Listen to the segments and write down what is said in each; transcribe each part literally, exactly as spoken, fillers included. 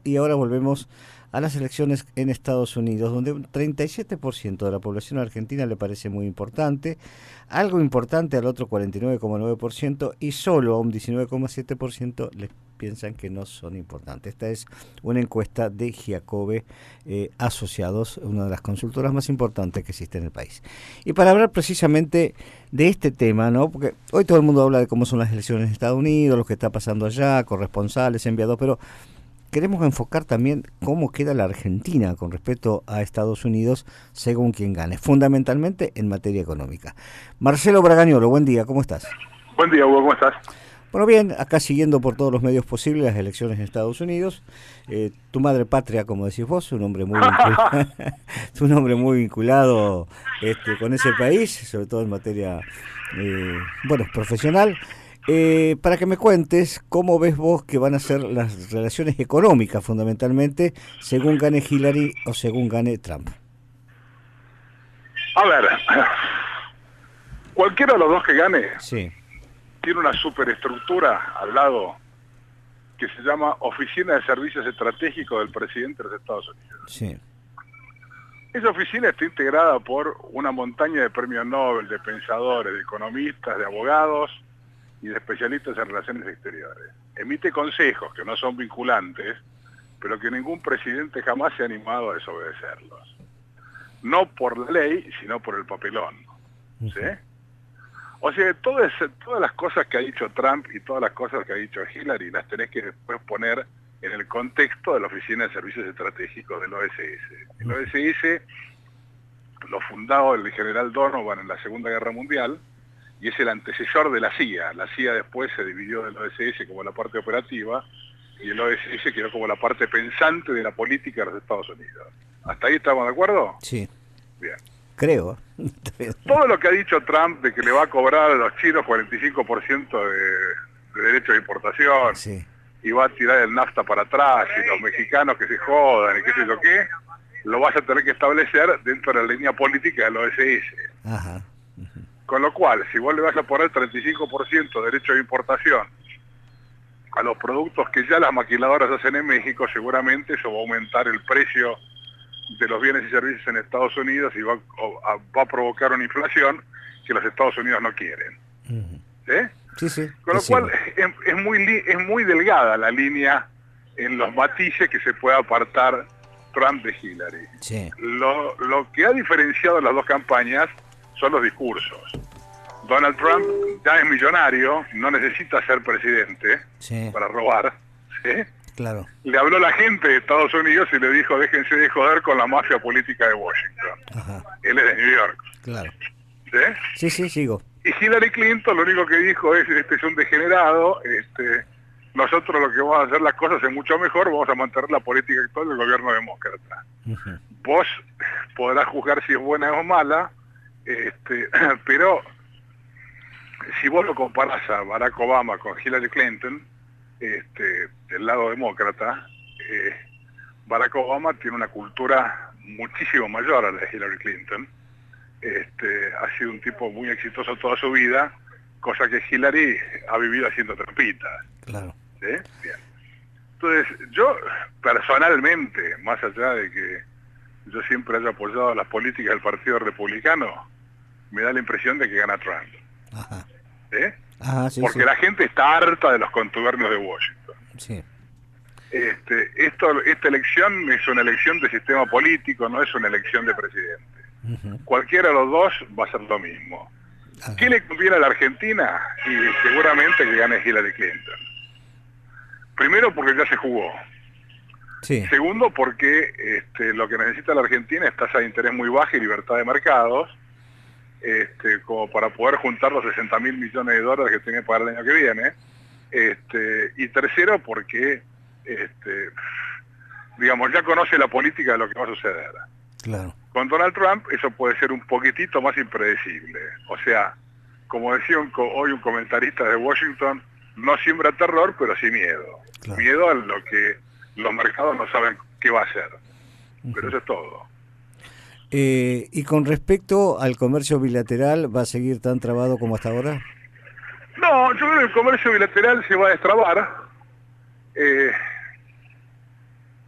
y ahora volvemos a las elecciones en Estados Unidos, donde un treinta y siete por ciento de la población argentina le parece muy importante, algo importante al otro cuarenta y nueve coma nueve por ciento y solo a un diecinueve coma siete por ciento les piensan que no son importantes. Esta es una encuesta de Giacobbe eh, Asociados, una de las consultoras más importantes que existe en el país. Y para hablar precisamente de este tema, ¿no? Porque hoy todo el mundo habla de cómo son las elecciones en Estados Unidos, lo que está pasando allá, corresponsales, enviados, pero queremos enfocar también cómo queda la Argentina con respecto a Estados Unidos según quien gane, fundamentalmente en materia económica. Marcelo Bragañolo, buen día, ¿cómo estás? Buen día, Hugo, ¿cómo estás? Bueno, bien, acá siguiendo por todos los medios posibles las elecciones en Estados Unidos. Eh, tu madre patria, como decís vos, un hombre muy vinculado, un hombre muy vinculado este, con ese país, sobre todo en materia, eh, bueno, profesional. Eh, para que me cuentes cómo ves vos que van a ser las relaciones económicas fundamentalmente según gane Hillary o según gane Trump. A ver, cualquiera de los dos que gane Sí. tiene una superestructura al lado que se llama Oficina de Servicios Estratégicos del Presidente de los Estados Unidos. Sí. Esa oficina está integrada por una montaña de premios Nobel, de pensadores, de economistas, de abogados y de especialistas en relaciones exteriores. Emite consejos que no son vinculantes, pero que ningún presidente jamás se ha animado a desobedecerlos. No por la ley, sino por el papelón. ¿Sí? O sea, todas, todas las cosas que ha dicho Trump y todas las cosas que ha dicho Hillary las tenés que después poner en el contexto de la Oficina de Servicios Estratégicos del O S S. El O S S lo fundó el general Donovan en la Segunda Guerra Mundial y es el antecesor de la C I A. La C I A después se dividió del O S S como la parte operativa y el O S S quedó como la parte pensante de la política de los Estados Unidos. ¿Hasta ahí estamos de acuerdo? Sí. Bien. Creo. Todo lo que ha dicho Trump de que le va a cobrar a los chinos cuarenta y cinco por ciento de, de derechos de importación, Sí. y va a tirar el NAFTA para atrás, y los mexicanos que se jodan, y qué sé yo qué, lo vas a tener que establecer dentro de la línea política del O S S. Ajá. Con lo cual, si vos le vas a poner treinta y cinco por ciento de derechos de importación a los productos que ya las maquiladoras hacen en México, seguramente eso va a aumentar el precio de los bienes y servicios en Estados Unidos y va a, va a provocar una inflación que los Estados Unidos no quieren. Uh-huh. ¿Eh? Sí, sí. Con lo cual es, es, muy li, es muy delgada la línea en los matices que se puede apartar Trump de Hillary. Sí. Lo, lo que ha diferenciado las dos campañas son los discursos. Donald Trump ya es millonario, no necesita ser presidente Sí. para robar, ¿sí? Claro. Le habló a la gente de Estados Unidos y le dijo, déjense de joder con la mafia política de Washington. Ajá. Él es de New York. Claro. ¿Sí? Sí, sí, sigo. Y Hillary Clinton lo único que dijo es, este es un degenerado, este, nosotros lo que vamos a hacer las cosas es mucho mejor, vamos a mantener la política actual del gobierno demócrata. Uh-huh. Vos podrás juzgar si es buena o mala, este, pero si vos lo comparás a Barack Obama con Hillary Clinton, este, del lado demócrata, eh, Barack Obama tiene una cultura muchísimo mayor a la de Hillary Clinton. Este, ha sido un tipo muy exitoso toda su vida, cosa que Hillary ha vivido haciendo trampitas. Claro. ¿Sí? Bien. Entonces, yo personalmente, más allá de que yo siempre haya apoyado las políticas del Partido Republicano, me da la impresión de que gana Trump. Ajá. ¿Sí? Ajá, sí, Porque sí. la gente está harta de los contubernios de Washington. Sí. Este, esto, esta elección es una elección de sistema político, no es una elección de presidente. Uh-huh. Cualquiera de los dos va a ser lo mismo. Ajá. ¿Qué le conviene a la Argentina? Y seguramente que gane Hillary Clinton. Primero porque ya se jugó. Sí. Segundo porque este, lo que necesita la Argentina es tasa de interés muy baja y libertad de mercados, este, como para poder juntar los sesenta mil millones de dólares que tiene que pagar el año que viene. Este, y tercero porque, este, digamos, ya conoce la política de lo que va a suceder. Claro. Con Donald Trump eso puede ser un poquitito más impredecible. O sea, como decía un, hoy un comentarista de Washington, no siembra terror, pero sí miedo. Claro. Miedo a lo que los mercados no saben qué va a hacer. Uh-huh. Pero eso es todo. Eh, y con respecto al comercio bilateral, ¿va a seguir tan trabado como hasta ahora? No, yo creo que el comercio bilateral se va a destrabar. Eh,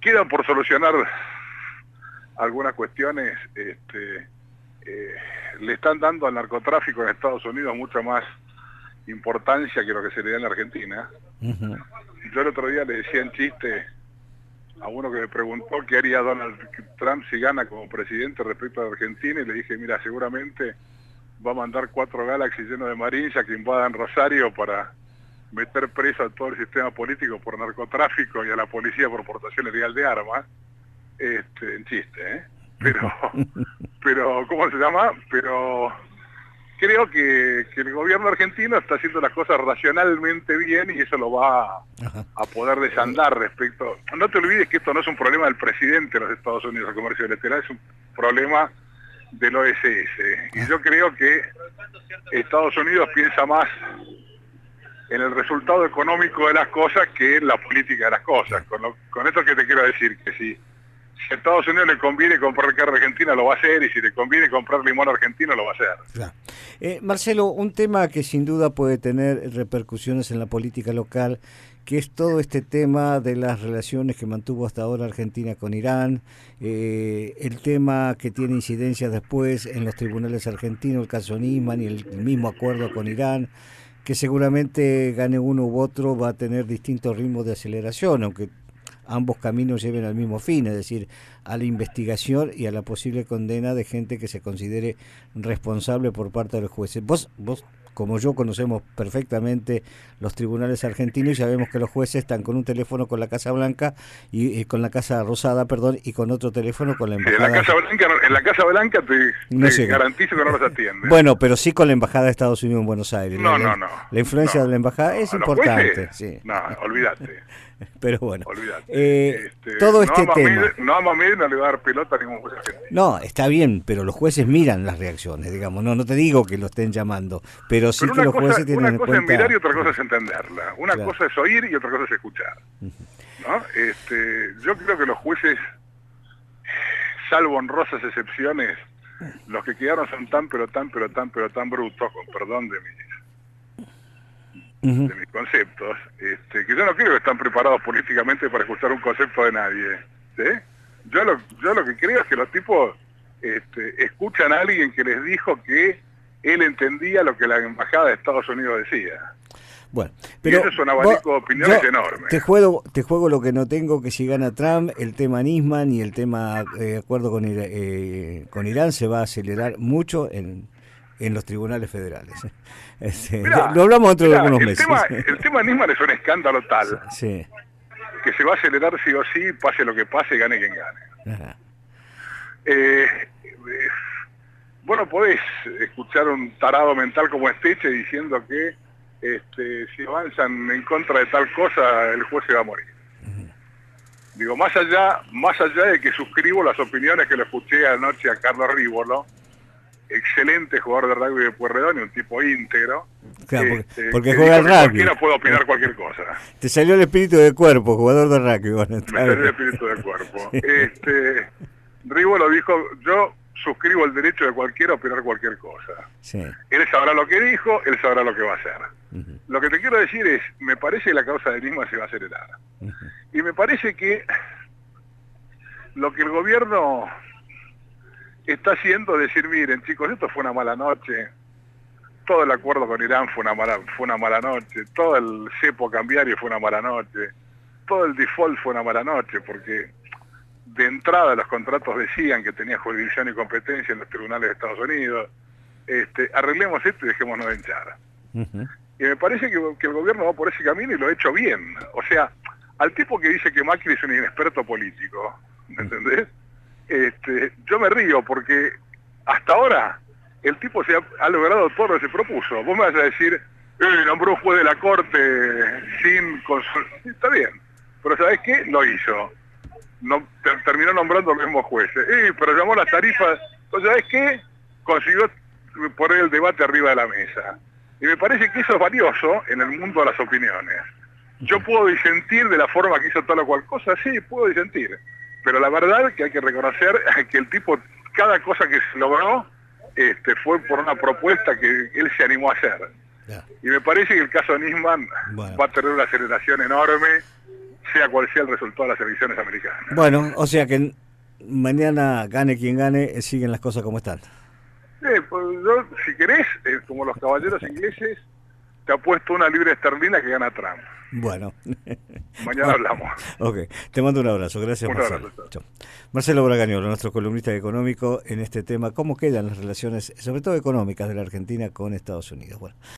quedan por solucionar algunas cuestiones. Este, eh, le están dando al narcotráfico en Estados Unidos mucha más importancia que lo que se le da en la Argentina. Uh-huh. Yo el otro día le decía en chiste a uno que me preguntó qué haría Donald Trump si gana como presidente respecto a Argentina, y le dije, mira, seguramente va a mandar cuatro Galaxy llenos de marines a que invadan Rosario para meter preso a todo el sistema político por narcotráfico y a la policía por portación ilegal de armas. Este, en chiste, ¿eh? Pero, pero, ¿cómo se llama? Pero creo que, que el gobierno argentino está haciendo las cosas racionalmente bien y eso lo va a, a poder desandar respecto... No te olvides que esto no es un problema del presidente de los Estados Unidos, el comercio bilateral, es un problema del O E C S. Y yo creo que Estados Unidos piensa más en el resultado económico de las cosas que en la política de las cosas. Con, lo, con esto que te quiero decir, que si, si a Estados Unidos le conviene comprar carne argentina, lo va a hacer, y si le conviene comprar limón argentino, lo va a hacer. Claro. Eh, Marcelo, un tema que sin duda puede tener repercusiones en la política local, que es todo este tema de las relaciones que mantuvo hasta ahora Argentina con Irán, eh, el tema que tiene incidencia después en los tribunales argentinos, el caso Nisman y el, el mismo acuerdo con Irán, que seguramente gane uno u otro va a tener distintos ritmos de aceleración, aunque ambos caminos lleven al mismo fin, es decir, a la investigación y a la posible condena de gente que se considere responsable por parte de los jueces. Vos, vos como yo, conocemos perfectamente los tribunales argentinos y sabemos que los jueces están con un teléfono con la Casa Blanca y, y con la Casa Rosada, perdón, y con otro teléfono con la embajada. En la Casa Blanca, en la Casa Blanca te, no te sé, garantizo que no los atienden. Bueno, pero sí con la embajada de Estados Unidos en Buenos Aires. No, la, no, no. La influencia no, de la embajada no, es importante. Sí. No, olvídate. Pero bueno, olvídate. Eh, este, todo este no tema. Mid, no, Mamid no le va a dar pelota a ningún juez argentino. No, está bien, pero los jueces miran las reacciones, digamos. No, no te digo que lo estén llamando, pero sí pero que los cosa, jueces tienen en cuenta. Una cosa es mirar y otra cosa es entenderla. Una claro. cosa es oír y otra cosa es escuchar. Uh-huh. ¿No? Este, yo creo que los jueces, salvo honrosas excepciones, los que quedaron son tan, pero tan, pero tan, pero tan brutos, con perdón de mis, uh-huh. de mis conceptos, este, que yo no creo que están preparados políticamente para escuchar un concepto de nadie. ¿Sí? Yo lo, yo lo que creo es que los tipos este, escuchan a alguien que les dijo que él entendía lo que la embajada de Estados Unidos decía. Bueno, pero y eso es un abanico de opiniones enorme. Te juego, te juego lo que no tengo, que si gana Trump, el tema Nisman y el tema de eh, acuerdo con, eh, con Irán se va a acelerar mucho en, en los tribunales federales. Este, mirá, lo hablamos dentro mirá, de algunos el meses. Tema, el tema Nisman es un escándalo tal sí. que se va a acelerar sí o sí, pase lo que pase, gane quien gane. Ajá. Eh, eh, vos no podés escuchar un tarado mental como Esteche diciendo que Este, si avanzan en contra de tal cosa, el juez se va a morir. Uh-huh. Digo, más allá, más allá de que suscribo las opiniones que le escuché anoche a Carlos Rívolo, excelente jugador de rugby de Pueyrredón y un tipo íntegro. Claro, porque, este, porque juega al rugby. Cualquiera puede opinar cualquier cosa. Te salió el espíritu del cuerpo, jugador de rugby. Bueno, Me salió el espíritu del cuerpo. Sí. Este, Rívolo dijo, yo suscribo el derecho de cualquiera a opinar cualquier cosa. Sí. Él sabrá lo que dijo, él sabrá lo que va a hacer. Uh-huh. Lo que te quiero decir es, me parece que la causa de Nisman se va a acelerar. Uh-huh. Y me parece que lo que el gobierno está haciendo es decir, miren chicos, esto fue una mala noche, todo el acuerdo con Irán fue una mala, fue una mala noche, todo el cepo cambiario fue una mala noche, todo el default fue una mala noche, porque de entrada los contratos decían que tenía jurisdicción y competencia en los tribunales de Estados Unidos. Este, arreglemos esto y dejémonos de hinchar. Uh-huh. Y me parece que, que el gobierno va por ese camino y lo ha hecho bien. O sea, al tipo que dice que Macri es un inexperto político, ¿me entendés? Este, yo me río porque hasta ahora el tipo se ha, ha logrado todo lo que se propuso. Vos me vas a decir, eh, nombró un juez de la corte sin consul... Está bien, pero ¿sabés qué? Lo hizo. No, ter, terminó nombrando los mismos jueces. Eh, pero llamó las tarifas. Entonces, ¿sabés qué? Consiguió poner el debate arriba de la mesa. Y me parece que eso es valioso en el mundo de las opiniones. Yo puedo disentir de la forma que hizo tal o cual cosa, sí, puedo disentir. Pero la verdad es que hay que reconocer que el tipo, cada cosa que se logró, este, fue por una propuesta que él se animó a hacer. Yeah. Y me parece que el caso Nisman bueno. va a tener una aceleración enorme, sea cual sea el resultado de las elecciones americanas. Bueno, o sea que mañana gane quien gane, eh, siguen las cosas como están. Eh, pues yo, si querés, eh, como los caballeros ingleses, te apuesto una libra esterlina que gana Trump. Bueno. Mañana hablamos. Ok, te mando un abrazo. Gracias, Un Marcelo. abrazo. Chao. Marcelo Bragañolo, nuestro columnista económico, en este tema, ¿cómo quedan las relaciones, sobre todo económicas, de la Argentina con Estados Unidos? Bueno.